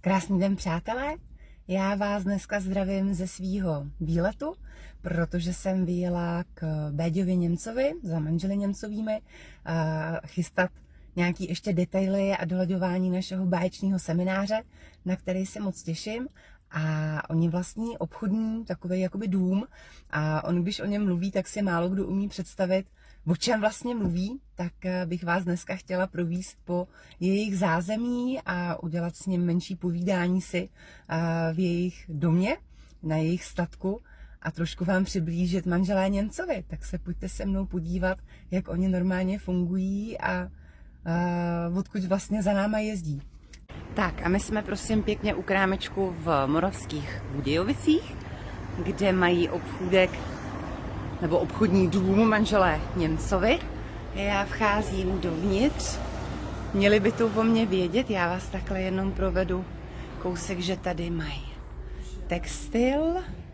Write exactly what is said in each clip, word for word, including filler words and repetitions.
Krásný den, přátelé. Já vás dneska zdravím ze svýho výletu, protože jsem vyjela k Béďovi Němcovi, za manželi Němcovými, chystat nějaký ještě detaily a dolaďování našeho báječného semináře, na který se moc těším. A oni vlastní obchodní takový jakoby dům a on, když o něm mluví, tak si málo kdo umí představit, o čem vlastně mluví, tak bych vás dneska chtěla provést po jejich zázemí a udělat s ním menší povídání si v jejich domě, na jejich statku a trošku vám přiblížit manželé Němcovi. Tak se pojďte se mnou podívat, jak oni normálně fungují a, a odkud vlastně za náma jezdí. Tak a my jsme prosím pěkně u krámečku v Moravských Budějovicích, kde mají obchůdek nebo obchodní dům manželé Němcovi. Já vcházím dovnitř. Měli by to o mě vědět, já vás takhle jenom provedu kousek, že tady mají textil,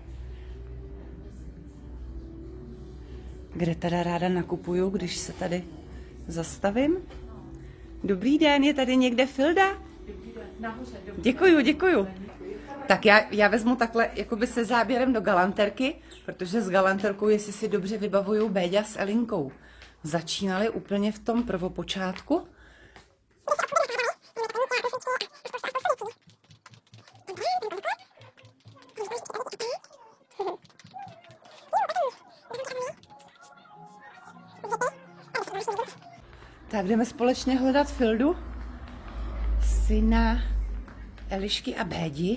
kde teda ráda nakupuju, když se tady zastavím. Dobrý den, je tady někde Filda? Nahoře, děkuju, děkuju. Tak já, já vezmu takhle jakoby se záběrem do galanterky, protože s galanterkou, jestli si dobře vybavuju, Béďa s Elinkou začínali úplně v tom prvopočátku. Tak jdeme společně hledat Fildu, syna Elišky a Bédi.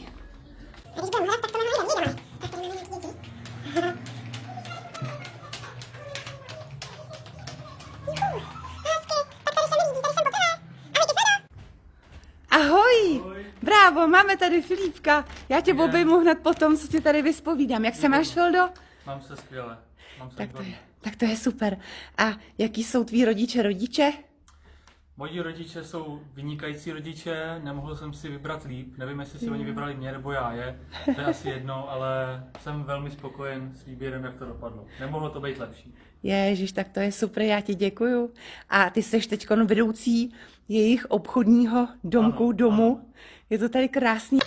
Ahoj! Bravo, máme tady Filipka. Já tě obejmu hned potom, co ti tady vyspovídám. Jak se máš, Fildo? Mám se skvěle. Mám se tak, to je, tak to je super. A jaký jsou tví rodiče, rodiče? Moji rodiče jsou vynikající rodiče, nemohl jsem si vybrat líp. Nevím, jestli si oni vybrali mě nebo já je. To je asi jedno, ale jsem velmi spokojen s výběrem, jak to dopadlo. Nemohlo to být lepší. Ježiš, tak to je super, já ti děkuju. A ty jsi teď vedoucí jejich obchodního domku, ano, domu. Ano. Je to tady krásný.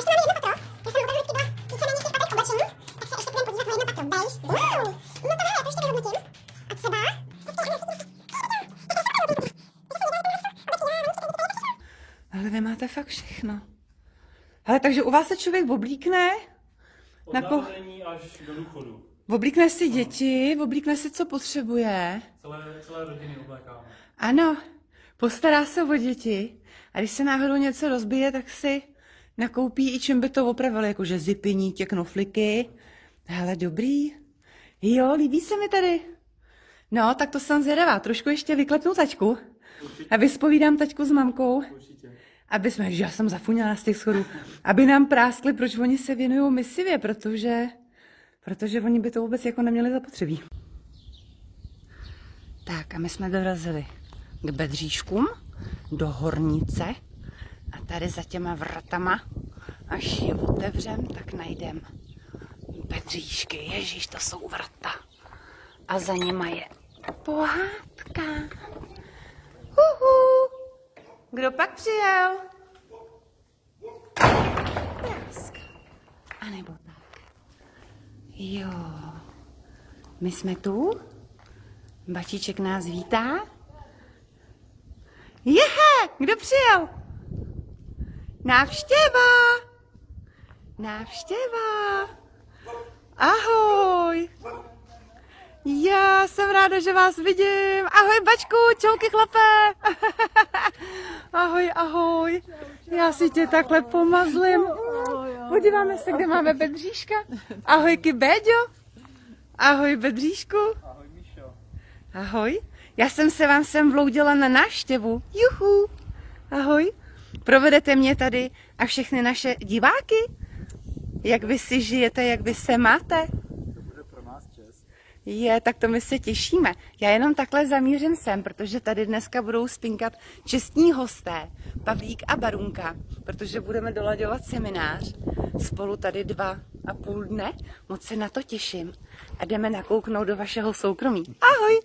Ale vy máte fakt všechno. Ale takže u vás se člověk oblíkne? Od narození až do důchodu. Oblíkne si děti, oblíkne si, co potřebuje. Celé, celé rodiny oblékáme. Ano, postará se o děti. A když se náhodou něco rozbije, tak si nakoupí i čím by to opravili, jakože zipyní, tě knofliky. Hele, dobrý. Jo, líbí se mi tady. No, tak to jsem zvědavá. Trošku ještě vyklepnu taťku. Určitě. A vyspovídám taťku s mamkou. Určitě. Aby jsme, že já jsem zafuněla z těch schodů, aby nám práskli, proč oni se věnují misivě, protože, protože oni by to vůbec jako neměli zapotřebí. Tak a my jsme dorazili k Bedříškům, do Hornice a tady za těma vratama, až je otevřem, tak najdem Bedříšky. Ježíš, to jsou vrata. A za nima je pohádka. Uhu. Kdo pak přijel? Prask. A nebo tak. Jo. My jsme tu. Batíček nás vítá. Jehe, kdo přijel? Návštěva. Návštěva. Ahoj. Já jsem ráda, že vás vidím. Ahoj, bačku, čauky, chlape. Ahoj, ahoj. Já si tě takhle pomazlím. Podíváme se, kde máme Bedříška. Ahoj, Béďo. Ahoj, Bedříšku. Ahoj, Míšo. Ahoj. Já jsem se vám sem vloudila na návštěvu. Juhu. Ahoj. Provedete mě tady a všechny naše diváky? Jak vy si žijete, jak vy se máte? Je, tak to my se těšíme. Já jenom takhle zamířím sem, protože tady dneska budou spinkat čestní hosté, Pavlík a Barunka, protože budeme dolaďovat seminář. Spolu tady dva a půl dne. Moc se na to těším. A jdeme nakouknout do vašeho soukromí. Ahoj!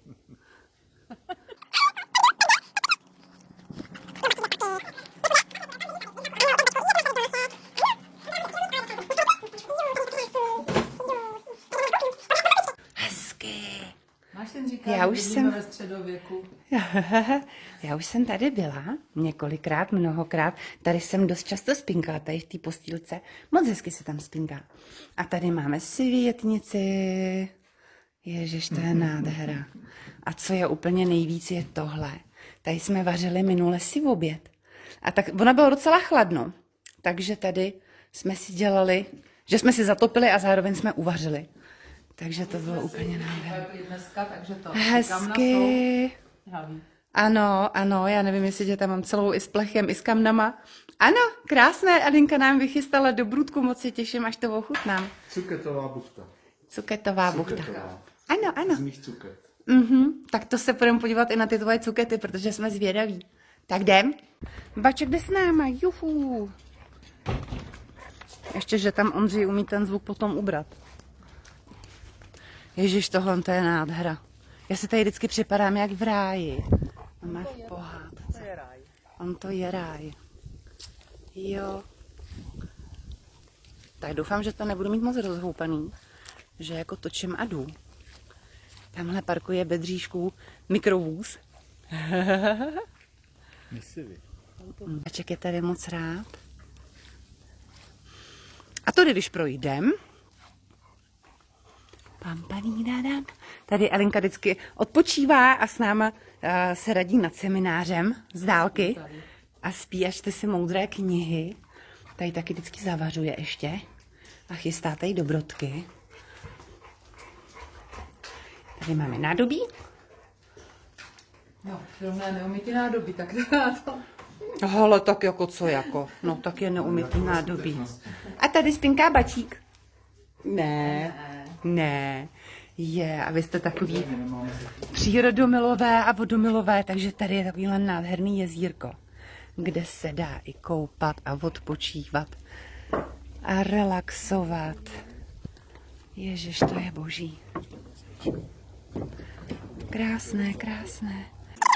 hezky. Máš ten říká, Já už jsem ve středověku. Já už jsem tady byla několikrát, mnohokrát. Tady jsem dost často spinkala, tady v té postýlce. Moc hezky se tam spinká. A tady máme světnici. Ježiš, to je nádhera. A co je úplně nejvíc, je tohle. Tady jsme vařili minule si v oběd. A tak ona bylo docela chladno. Takže tady jsme si dělali, že jsme si zatopili a zároveň jsme uvařili. Takže to bylo úplně nádherné. Dneska, takže to hezky. Ano, ano, já nevím, jestli tě tam mám celou i s plechem, i s kamnama. Ano, krásné, Alinka nám vychystala do brůdku, moc se těším, až to ochutnám. Cuketová buchta. Cuketová buchta. Ano, ano. Z mých cuket. Mhm, tak to se budeme podívat i na ty tvoje cukety, protože jsme zvědaví. Tak jdem. Baček jde s náma, juhu. Ještě, že tam Ondřej umí ten zvuk potom ubrat. Ježiš, tohle to je nádhera. Já si tady vždycky připadám jak v ráji. On má v pohádce. On to je ráj. Jo. Tak doufám, že to nebudu mít moc rozhoupaný. Že jako točím a jdu. Tamhle parkuje Bedříšků mikrovůz. Misivy. Baček je tady moc rád. A to, když projdem, pam, panídadam. Tady Alinka vždycky odpočívá a s náma uh, se radí nad seminářem z dálky a spí a čte si moudré knihy. Tady taky vždycky zavařuje ještě a chystá tady dobrodky. Tady máme nádobí. No, zrovna neumytí nádobí, tak já to... Hele, tak jako co jako? No, tak je neumytý nádobí. A tady spinká Bačík. Ne, ne. Je, a vy jste takový přírodomilové a vodomilové, takže tady je takovýhle nádherný jezírko, kde se dá i koupat a odpočívat a relaxovat. Ježiš, to je boží. Krásné, krásné.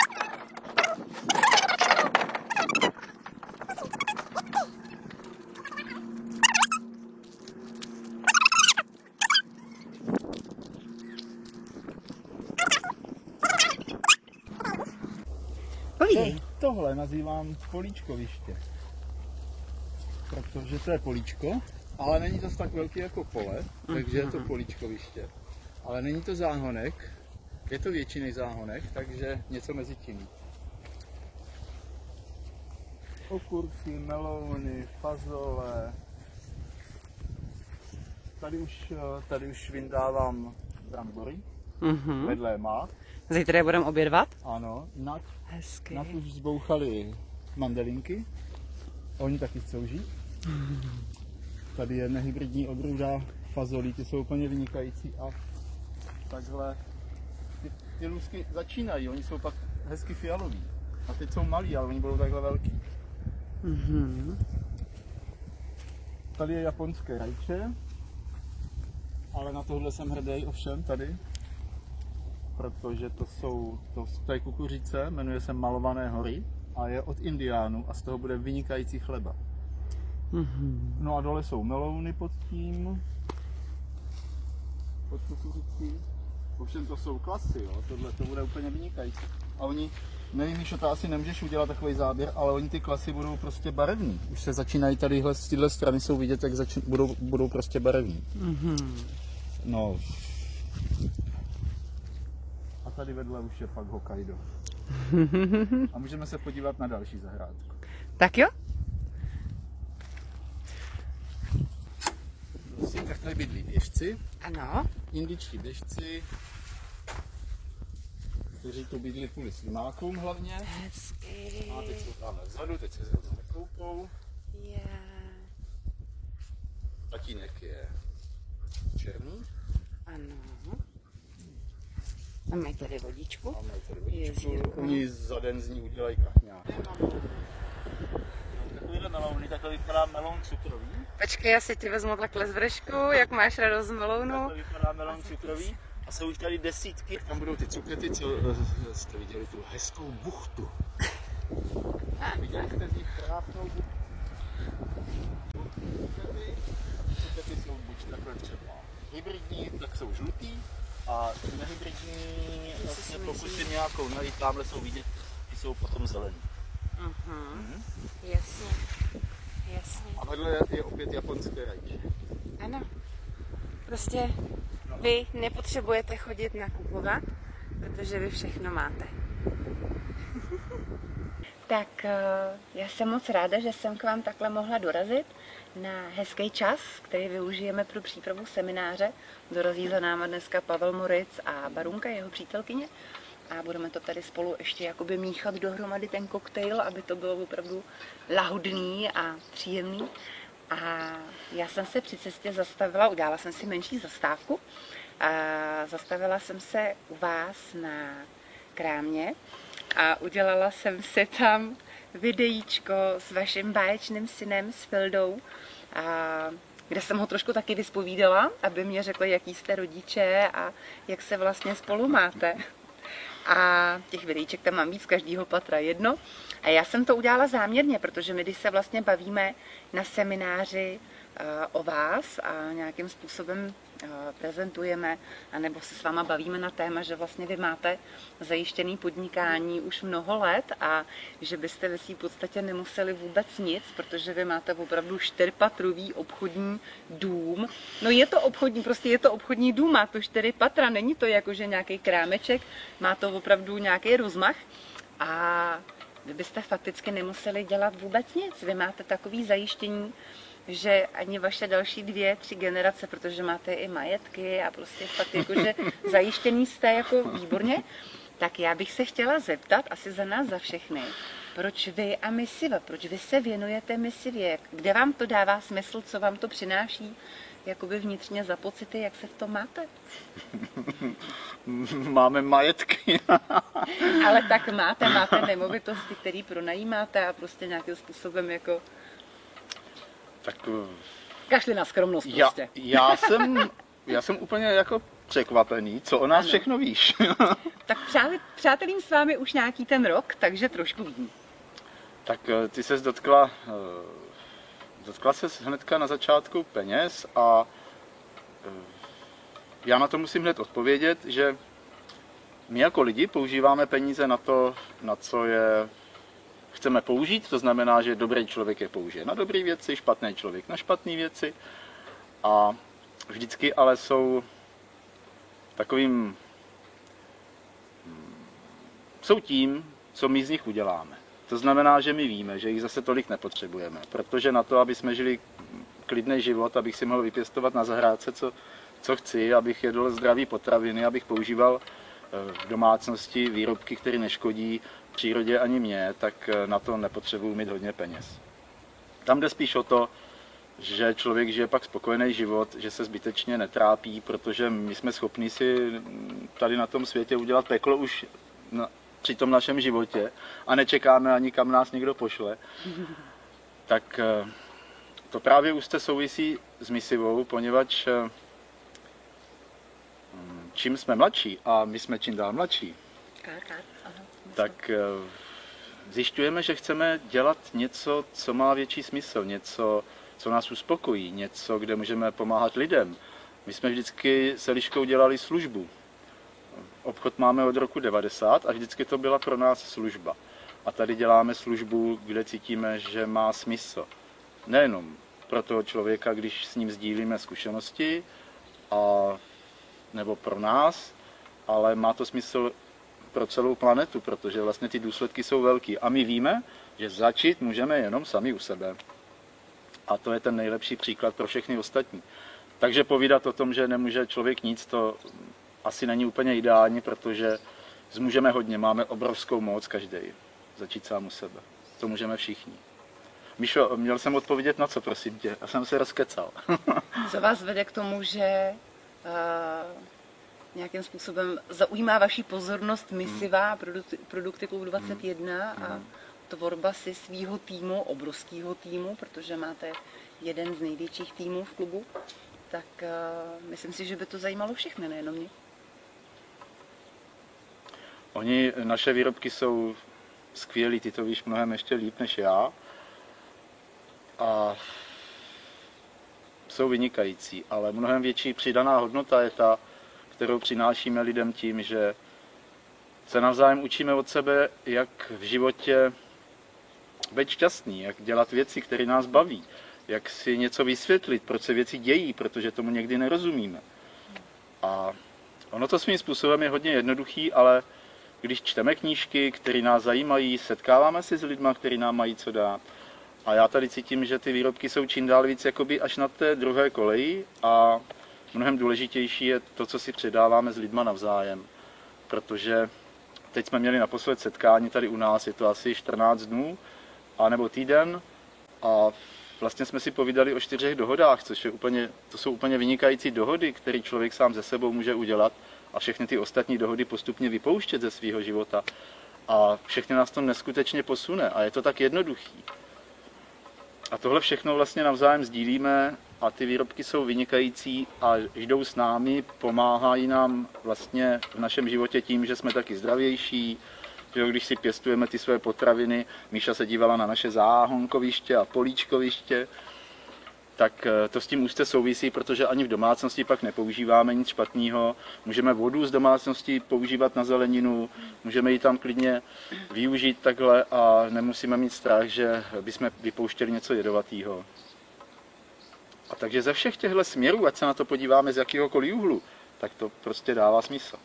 To, tohle nazývám políčkoviště. Protože to je políčko, ale není to tak velký jako pole, takže je to políčkoviště. Ale není to záhonek, je to větší než záhonek, takže něco mezi tím. Okurky, melouny, fazole. Tady už, tady už vyndávám brambory, Mhm. vedle je mák. Zítra je budeme obědvat? Ano, nad, Hezky. nad už zbouchaly mandelinky, oni taky chcou žít. Tady je nehybridní odrůda fazolí, ty jsou úplně vynikající a takhle ty, ty lůzky začínají, oni jsou pak hezky fialoví. A teď jsou malí, ale oni budou takhle velký. Mhm. Tady je japonské rajče, ale na tohle jsem hrdý ovšem tady. Protože to jsou, to, to je kukuřice, jmenuje se Malované hory a je od Indiánů a z toho bude vynikající chleba. Mhm. No a dole jsou melouny pod tím, pod kukuřicí. Ovšem to jsou klasy, jo, tohle to bude úplně vynikající. A oni, nevím, Míšo, to asi nemůžeš udělat takový záběr, ale oni ty klasy budou prostě barevný. Už se začínají tadyhle z téhle strany jsou vidět, jak začín, budou, budou prostě barevný. Mhm. No. A tady vedle už je pak Hokkaido. A můžeme se podívat na další zahrádku. Tak jo? Prosím, tak tady bydlí běžci, Ano. indičtí běžci, kteří tu bydlí kvůli slimákům hlavně. Hezky. A teď jsou tam vzadu, teď se zrovna koupou. Yeah. Tatínek je černý. Ano. A mají tady vodičku. Máme tady vodičku. Jezírko. Oni za den z ní udělají kachňák. Takovýhle melouny, takhle vypadá meloun cukrový. Počkej, já si ti vezmu takhle z vršku, jak máš radost z melounu. Takhle vypadá meloun cukrový. A jsou už tady desítky, tam budou ty cukety, co jste viděli tu hezkou buchtu. Viděli jste z nich krásnou buchtu? Cukety, cukety jsou buď takhle třeba hybridní, tak jsou žlutý, a A ty nehybridní, vlastně pokud si nějakou najít, tamhle jsou vidět, ty jsou potom zelený. Uh-huh. Mhm. Jasně, jasně. A vedle je opět japonské rajče. Ano. Prostě vy nepotřebujete chodit nakupovat, protože vy všechno máte. Tak já jsem moc ráda, že jsem k vám takhle mohla dorazit na hezký čas, který využijeme pro přípravu semináře. Dorazí za náma dneska Pavel Moritz a Barunka, jeho přítelkyně. A budeme to tady spolu ještě jakoby míchat dohromady ten koktejl, aby to bylo opravdu lahodný a příjemný. A já jsem se při cestě zastavila, udělala jsem si menší zastávku. A zastavila jsem se u vás na krámě a udělala jsem si tam videíčko s vaším báječným synem, s Fildou, a kde jsem ho trošku taky vyspovídala, aby mě řekli, jaký jste rodiče a jak se vlastně spolu máte. A těch videíček tam mám víc, každýho patra jedno. A já jsem to udělala záměrně, protože my, když se vlastně bavíme na semináři o vás a nějakým způsobem prezentujeme, anebo se s váma bavíme na téma, že vlastně vy máte zajištěný podnikání už mnoho let a že byste ve svý podstatě nemuseli vůbec nic, protože vy máte opravdu čtyřpatrový obchodní dům. No je to obchodní, prostě je to obchodní dům, má to čtyři patra, není to jako, že nějaký krámeček, má to opravdu nějaký rozmach a vy byste fakticky nemuseli dělat vůbec nic. Vy máte takový zajištění, že ani vaše další dvě, tři generace, protože máte i majetky a prostě fakt jakože zajištěný jste jako výborně, tak já bych se chtěla zeptat asi za nás, za všechny, proč vy a misiva, proč vy se věnujete misivě, kde vám to dává smysl, co vám to přináší, jakoby vnitřně za pocity, jak se v tom máte? Máme majetky. Ale tak máte, máte nemovitosti, které pronajímáte a prostě nějakým způsobem jako... Tak kašli na skromnost já, prostě. já, jsem, já jsem úplně jako překvapený, co o nás Ano. všechno víš. Tak přáli, přátelím s vámi už nějaký ten rok, takže trošku vím. Tak ty ses dotkla, dotkla ses hnedka na začátku peněz a já na to musím hned odpovědět, že my jako lidi používáme peníze na to, na co je chceme použít, to znamená, že dobrý člověk je použije na dobré věci, špatný člověk na špatné věci a vždycky ale jsou takovým, jsou tím, co my z nich uděláme. To znamená, že my víme, že jich zase tolik nepotřebujeme, protože na to, aby jsme žili klidný život, abych si mohl vypěstovat na zahrádce, co, co chci, abych jedl zdravý potraviny, abych používal v domácnosti výrobky, které neškodí přírodě ani mě, tak na to nepotřebuji mít hodně peněz. Tam jde spíš o to, že člověk žije pak spokojený život, že se zbytečně netrápí, protože my jsme schopni si tady na tom světě udělat peklo už na, při tom našem životě a nečekáme ani kam nás někdo pošle. Tak to právě úzce souvisí s misivou, poněvadž čím jsme mladší, a my jsme čím dál mladší, tak zjišťujeme, že chceme dělat něco, co má větší smysl, něco, co nás uspokojí, něco, kde můžeme pomáhat lidem. My jsme vždycky s Eliškou dělali službu. Obchod máme od roku devadesát a vždycky to byla pro nás služba. A tady děláme službu, kde cítíme, že má smysl. Nejenom pro toho člověka, když s ním sdílíme zkušenosti, a, nebo pro nás, ale má to smysl pro celou planetu, protože vlastně ty důsledky jsou velký. A my víme, že začít můžeme jenom sami u sebe. A to je ten nejlepší příklad pro všechny ostatní. Takže povídat o tom, že nemůže člověk nic, to asi není úplně ideální, protože zmůžeme hodně, máme obrovskou moc každý. Začít sám u sebe. To můžeme všichni. Míšo, měl jsem odpovědět na co, prosím tě? Já jsem se rozkecal. Co vás vede k tomu, že uh, nějakým způsobem zaujímá vaši pozornost misiva hmm. produkty, produkty Klub dvacet jedna hmm. a tvorba si svýho týmu, obrovského týmu, protože máte jeden z největších týmů v klubu, tak uh, myslím si, že by to zajímalo všechny, nejenom mě. Oni, naše výrobky jsou skvělý, ty to víš mnohem ještě líp než já. A jsou vynikající, ale mnohem větší přidaná hodnota je ta, kterou přinášíme lidem tím, že se navzájem učíme od sebe, jak v životě být šťastný, jak dělat věci, které nás baví, jak si něco vysvětlit, proč se věci dějí, protože tomu někdy nerozumíme. A ono to svým způsobem je hodně jednoduchý, ale když čteme knížky, které nás zajímají, setkáváme se s lidmi, kteří nám mají co dát. A já tady cítím, že ty výrobky jsou čím dál víc jakoby až na té druhé koleji a mnohem důležitější je to, co si předáváme s lidma navzájem. Protože teď jsme měli naposled setkání tady u nás, je to asi čtrnáct dnů, a nebo týden, a vlastně jsme si povídali o čtyřech dohodách, což je úplně, to jsou úplně vynikající dohody, které člověk sám ze sebou může udělat a všechny ty ostatní dohody postupně vypouštět ze svého života. A všechny nás to neskutečně posune a je to tak jednoduchý. A tohle všechno vlastně navzájem sdílíme a ty výrobky jsou vynikající a jdou s námi, pomáhají nám vlastně v našem životě tím, že jsme taky zdravější, že když si pěstujeme ty své potraviny, Míša se dívala na naše záhonkoviště a políčkoviště, tak to s tím úzce souvisí, protože ani v domácnosti pak nepoužíváme nic špatného. Můžeme vodu z domácnosti používat na zeleninu, můžeme ji tam klidně využít takhle a nemusíme mít strach, že bychom vypouštěli něco jedovatého. A takže ze všech těchto směrů, ať se na to podíváme z jakéhokoliv úhlu, tak to prostě dává smysl.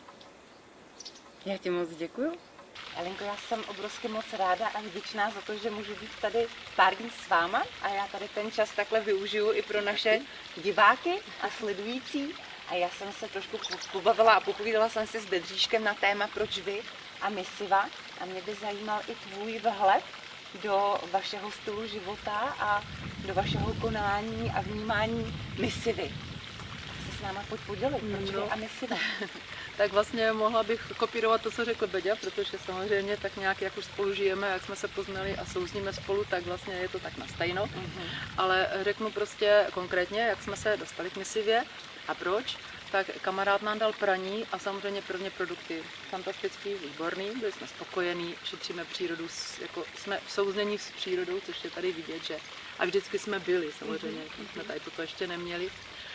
Já ti moc děkuju. Elenko, já jsem obrovsky moc ráda a vděčná za to, že můžu být tady pár dní s váma a já tady ten čas takhle využiju i pro naše diváky a sledující. A já jsem se trošku pobavila a popovídala jsem si s Bedříškem na téma Proč vy a Missiva. A mě by zajímal i tvůj vhled do vašeho stylu života a do vašeho konání a vnímání Missivy. Se s náma pojď podělit, Proč vy a Missiva. Tak vlastně mohla bych kopírovat to, co řekl Beďa, protože samozřejmě tak nějak, jak už spolu žijeme, jak jsme se poznali a souzníme spolu, tak vlastně je to tak na stejno. Mm-hmm. Ale řeknu prostě konkrétně, jak jsme se dostali k Missivě a proč. Tak kamarád nám dal praní a samozřejmě prvně produkty fantastický, výborný, byli jsme spokojení, šetříme přírodu, jako jsme v souznění s přírodou, což je tady vidět, že a vždycky jsme byli, samozřejmě, mm-hmm. jsme tady toto ještě neměli.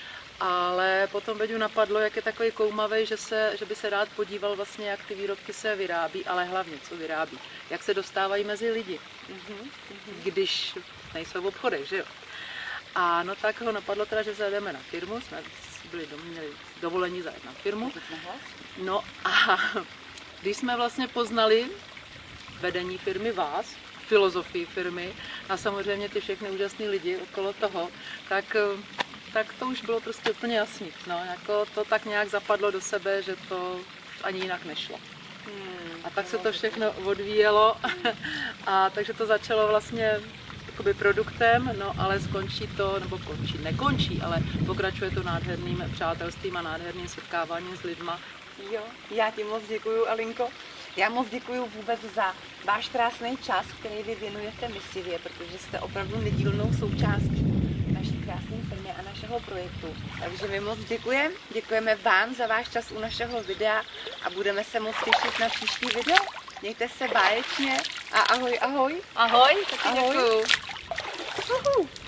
Ale potom Beďu napadlo, jak je takový koumavý, že, se, že by se rád podíval vlastně, jak ty výrobky se vyrábí, ale hlavně, co vyrábí. Jak se dostávají mezi lidi, mm-hmm. když nejsou v obchodech, že jo. A no tak ho napadlo teda, že zajedeme na firmu, jsme byli dom, měli dovolení zajet na firmu. No a když jsme vlastně poznali vedení firmy, vás, filozofii firmy a samozřejmě ty všechny úžasné lidi okolo toho, tak... tak to už bylo prostě úplně jasný. No, jako to tak nějak zapadlo do sebe, že to ani jinak nešlo. Hmm, a tak se to všechno odvíjelo a takže to začalo vlastně jakoby produktem, no ale skončí to, nebo končí, nekončí, ale pokračuje to nádherným přátelstvím a nádherným setkáváním s lidma. Jo, já ti moc děkuju, Alinko. Já moc děkuju vůbec za váš krásný čas, který vy věnujete Missivě, protože jste opravdu nedílnou součástí naší krásné firmy a našeho projektu. Takže my moc děkujeme. Děkujeme vám za váš čas u našeho videa a budeme se moc těšit na příští video. Mějte se báječně a ahoj, ahoj. Ahoj, taky Ahoj. děkuju. Uhu.